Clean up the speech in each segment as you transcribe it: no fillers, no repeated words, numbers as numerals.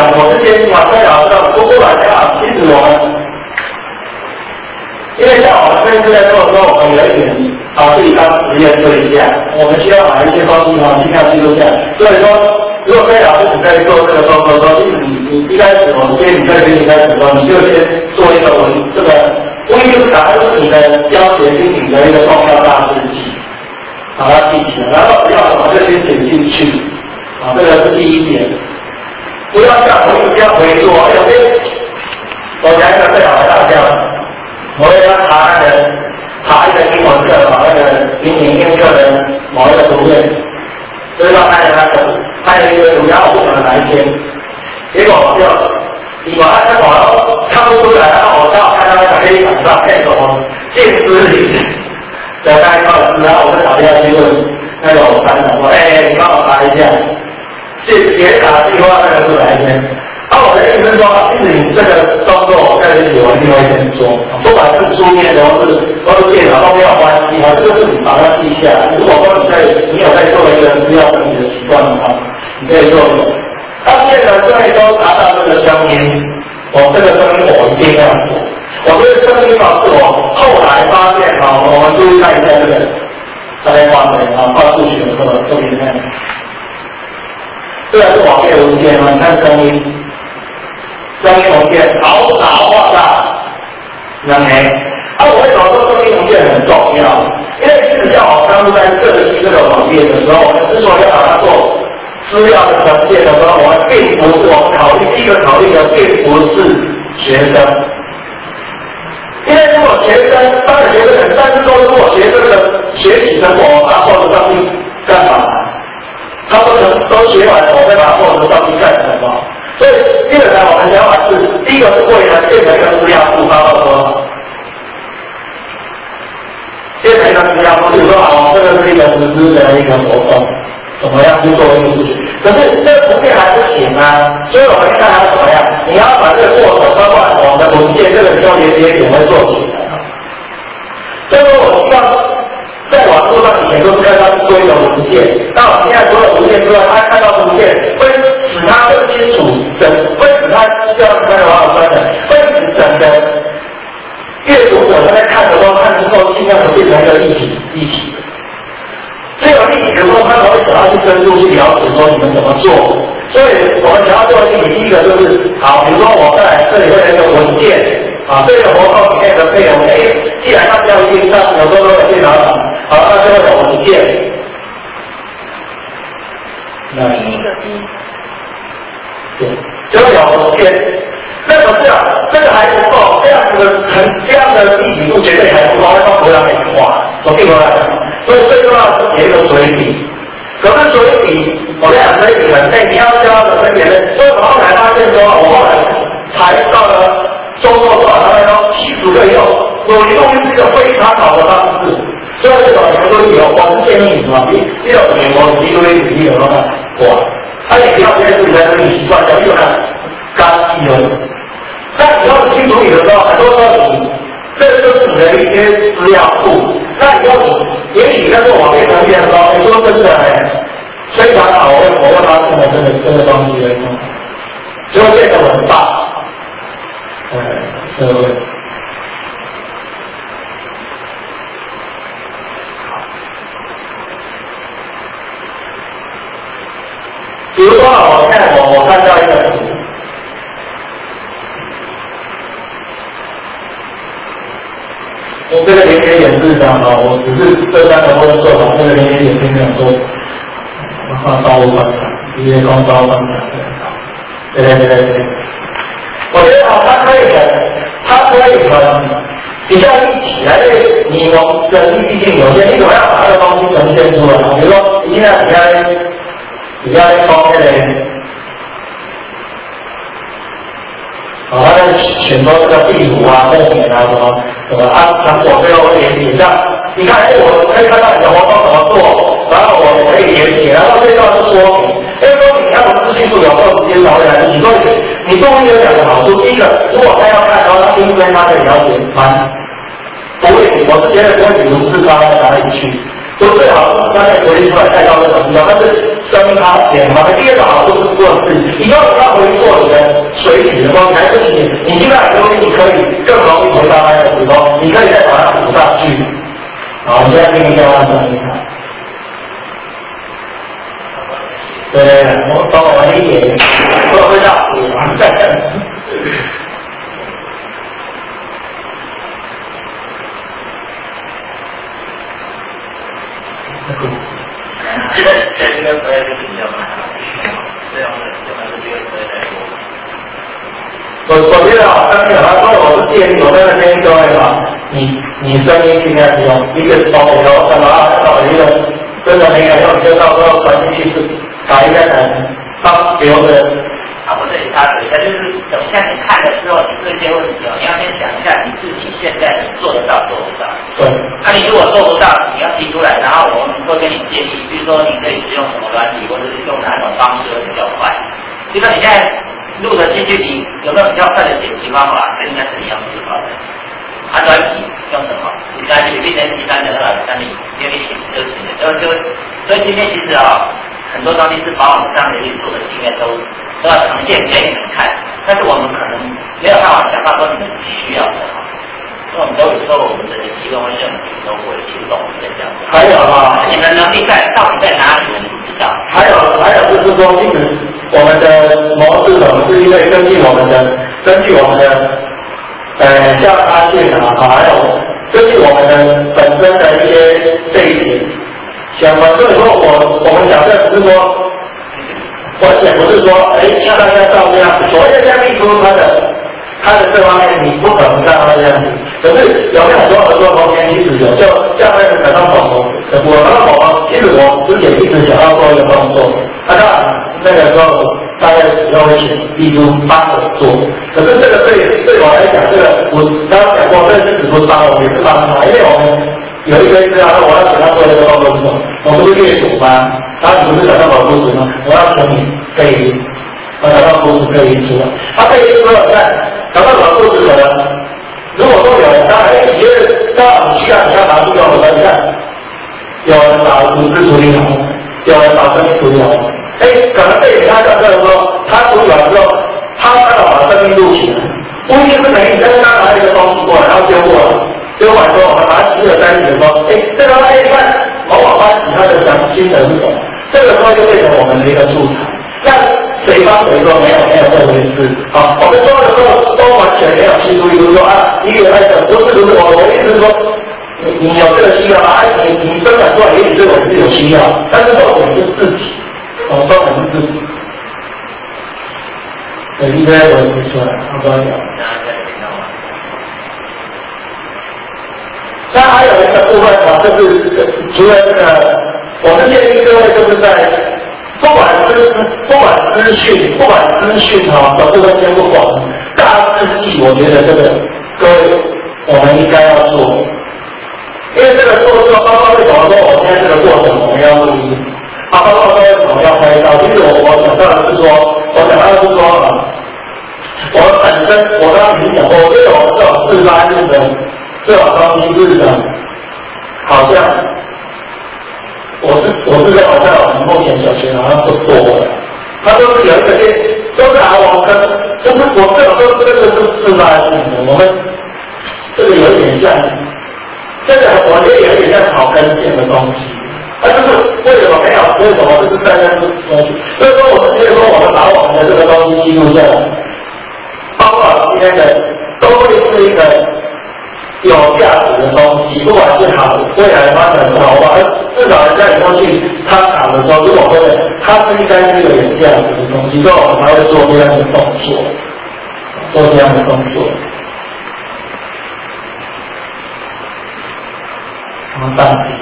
讲，我是建议嘛，最好是不管怎样，其实我们，因为像我们这次在做的时候，我们有一点把自己当实验对象，我们需要把一些东西尽量记录下来。所以说，如果非老师你在做这个动作的时候，其实你一开始我们建议你在学习开始的时候，你就先做一个这个不一定是打入你的教学心理的一个重要大事记，把它记起来，然后不要把这些写进去，这个是第一点。不要像不要回做，有些我讲一个最好的大家，我也要查一个英文课，把那个英课的某一个图片，就是要拍一个图片，我不可能哪一天，结果我就你把它看不出来，然后我刚好看到那个黑板上那种近视里的那一块，然后我就打电话去问那个我班长说，你帮我查一下。写卡计划那个是哪一天？我的意思是说，其实你这个动作我在写完另外一天做，不管是书面的或是电脑都没有关系这个是你把它记下来。如果说你有在做一个资料整理的习惯的话，你可以做。现在这里都达到这个声音，这个声音我一定要做。我觉得声音是我后来发现我们注意看一下这个，大家画面画数学的时候注意看。这个是网页文件你看声音文件好少画大，能没？我为什么说声音文件很重要？因为事实上我当初在设计这个网页的时候，我们之所以要把它做资料的呈现的时候，我们并不是第一个考虑的并不是学生，因为如果学生当然学生很，但是说如果学生的学习生活把它放上去干嘛？他不能都学完了，我再把它放上去干什么？所以基本上我们想法是，第一个是为了变成一个资料库，发到多少？变成一个资料库，就是说这个是一个实施的一个活动，怎么样去做一个数据？可是这个图片还是行所以我们看它怎么样？你要把这个过程包括我们的文件，这个交连接点会做起来。所以说我希望。在网络上以前都是看到多一个文件，那我现在除了文件之外，他看到图片会使他更清楚会使他这样看的话，会使整个阅读者他在看的时候，看之后尽量的变成一个立体。这个立体的时候，他才会想要去深入去了解说你们怎么做。所以我们想要做的立体，第一个就是比如说我在这里会有一个文件。这个活动里面的内容，既然它要一定上，有时候都有电脑档，那就会有文件。第一个对，就会有文件。那可是这个还不够，这样的立体度绝对还不够，要不然美化，从另外来讲，所以最重要的是写一个水笔。可是水笔，我跟你讲水笔你要教的水笔所以我后来发现说，我后来才到了。周末多少他们说其实可以用，有一东西是一个非常好的方式。所以这种你们都有，我是建议你们第二年我一个月举例的话，你不要觉得自己在这里习惯叫又看干净了。那以后你去处理的时候，很多时候这就是你的一些资料库。那以后也许在做网页呈现的时候，说真的非常好，我会发现了这个东西就会变得很大。比如说我看到一个图，这个连接点是这样我只是这三个或者做好这个连接点并没有做高温观察，直接高温观察，对。我觉得它可以比较一起来，因为你人力毕竟有限，你怎么样把这个东西呈现出来？比如说，你现在比较方面的，他在选择这个地图梦魇什么我最后会连接上。你看，我可以看到你的活动怎么做，然后我可以连接，然后最重要是说明。因为说明他的资讯数有时候时间少回来，你注意有两个好处。第一个，如果他要看的话，他应该他可以了解不会，我是觉得不会比如自发到哪里去。就最好是他可以回出来带到这种地方，但是声音他写嘛。第二个好处是不过的事情。以后你要回做你的水洗的时候，你还是你尽量有东西你可以更容易回到那个时候，你可以再把它补上去。好，你现在听一下我讲一下。对，我帮我理解，我会让你这个不要就比较麻烦，这样的这个不要来我觉得好像有他说我是建议我在那边各位嘛，你声音尽量用一个保留什么到一个真的没有用，就到时候传进去打一下他留着。 啊，不对，他就是等一下你看的时候，你这些问题哦，你要先想一下你自己现在你做得到做不到。 对。 那你如果做不到，你要提出来，然后我们会给你建议，比如说你可以使用什么软体，或者是用哪种方式会比较快。就说你现在录的进去，你有没有比较快的剪辑方法？这应该是你要思考的。啊，软体用什么？你刚才举例子第三的那个，那你因为所以今天其实啊，很多东西是把我们上面去做的经验都要呈现给你们看，但是我们可能没有办法想到说你们需要的哈，因为我们都有时候我们的提供任务都会提供这样子。 还有啊， 你们能力到底在哪里，我们不知道。 还有就是说，其实我们的模式是因为根据我们的像阿健啊，还有根据我们的本身的一些背景相关，所以说我们假设只是说。完全不是说，要大家照这样子，所谓的像秘书他的这方面，你不可能让他这样子。可是有没有很多合作空间？其实有，就像那个可能我其实我之前一直想要做一个动作，当然那个时候大概只会请秘书帮我做。可是这个对我来讲，这个我刚刚讲过，这是只是帮我，也是帮他，因为我们有一些资料，我要请他做这个动作是什么？我不是列组吗？他不是找到保护组吗？我要请你可以，找到保护组可以出来。他可以出来，看找到保护组可能，如果说有人他你觉得他很需要你要拿出给我们，你看，有人把组织处理好，有人把生命处理好，可能对他讲这个说，他处理完之后，他把生命录起来，不一定是等于你在他拿一个东西过来，然后丢过来。丢完之后，我们把它记了在一起的时候，这个看某某班级他的心得是什么？这个时候就变成我们的一个素材。那谁帮谁说没有这回事？好，我们说的时候都完全没有提出一个说啊，你有那个不是，我意思是说，你有这个需要啊，你生产出来也许对我是有需要，但是重点是自己，重点是自己。应该我提出来，我刚讲。那还有一个部分啊，就是除了这个，我是建议各位就是在不管资讯的部分先不管，大事记我觉得这个各位我们应该要做，因为这个做包括为什么说我现在这个过程我们要录音，包括说为什么要拍照，其实我想到的是说，我们本身我刚刚已经讲过，我觉得我们这种自发性的。这种东西是的，好像我是认为在我们目前小学好像不多了，它都是有一个都是我跟，就是我这种都这个是自发性的，我们这个有一点像，这个我觉得有一点像草根性的东西，就是为什么没有？为什么就是大家都东西？所以说我是觉得说我们把我们的这个东西记录下来，包括今天的都会是一个。有价值的东西，不管是好未来发展的好吧，至少人家以后去参考的时候，如果说它是应该是一个有价值的东西，所以我们才会做这样的动作，做这样的动作。放弃。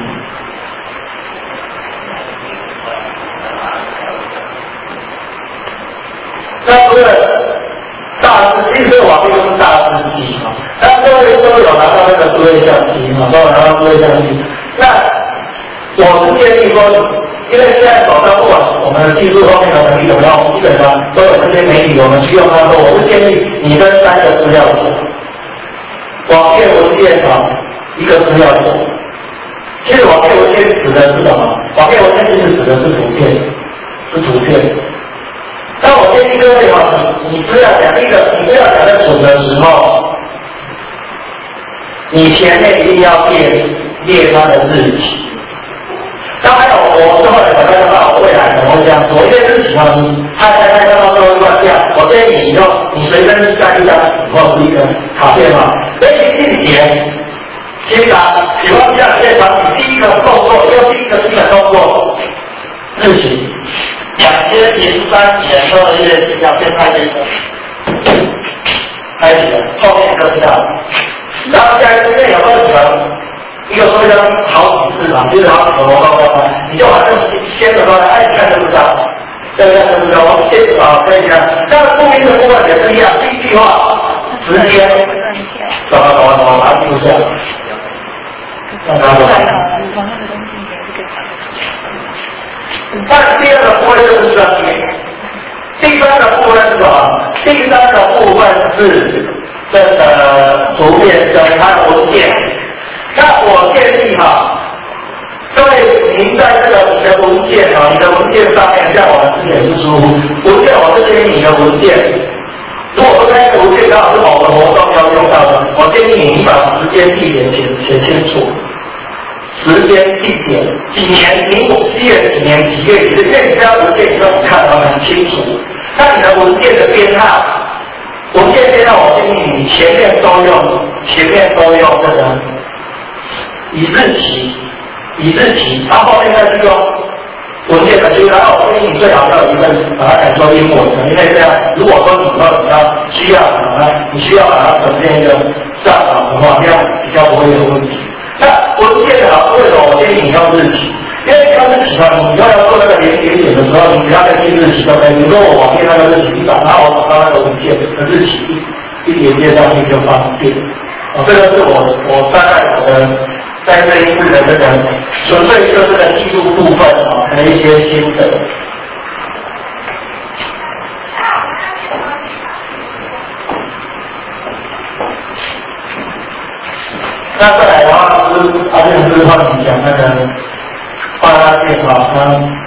那除了大师，其实网络是大师级嘛。那各位都有拿到那个数位相机嘛，都有拿到数位相机。那我是建议说，因为现在手上不管我们的技术方面的能力怎么样，基本上都有这些媒体，我们去用它的时候，我是建议你跟3个资料组，网页文件啊，一个资料组。其实网页文件指的是什么？网页文件其实指的是图片，是图片。 建议各位你资料讲在准的时候，你前面一定要列它的日期。那还有我之后的可能到未来可能会这样做，因为日期它到最后乱掉，我建议你随身带一张纸或是一个卡片嘛，所以定点。先打喜欢这样现场，你第一个动作第一个基本动作，日期2003年12月1号先开始，开始了，后面就知道。然后下一个有20层，一个说一张好几次嘛，就是好几个活动要拍，你就把这先的话按一看就知道，这个就知道。我先可以看，但是后面的部分也是一样，第一句话时间，怎么把它记录下。让他过来。但第二个部分就是声音，第三个部分是什么？第三个部分是这个图片跟它的文件。那我建议各位您在这个你的文件你的文件上面，像我们之前是书文件，我是建议你的文件。如果说那个文件刚好是某个活动要用到的，我建议你把时间地点写清楚。时间、地点、几年、民国几月几年几月几日，因为你这张文件你都看得很清楚。那你的文件的编号，我建议你前面都用这个以日期，然后后面再去用文件的区，然后我建议你最好要有一份把它改做英文的，因为这样如果说你需要把它呈现一个上档的话，这样比较不会有问题。那文件为什么我建议你用日期？因为你要日期你要做那个连点的时候，你不要再记日期都可以。比如说我网页那个日期，然后我找到那个文件的日期一连接上去就方便。这个是我大概在这一次的这个纯粹就是这个技术部分的一些心得。那再来的话是阿健师帮你讲那个发拉线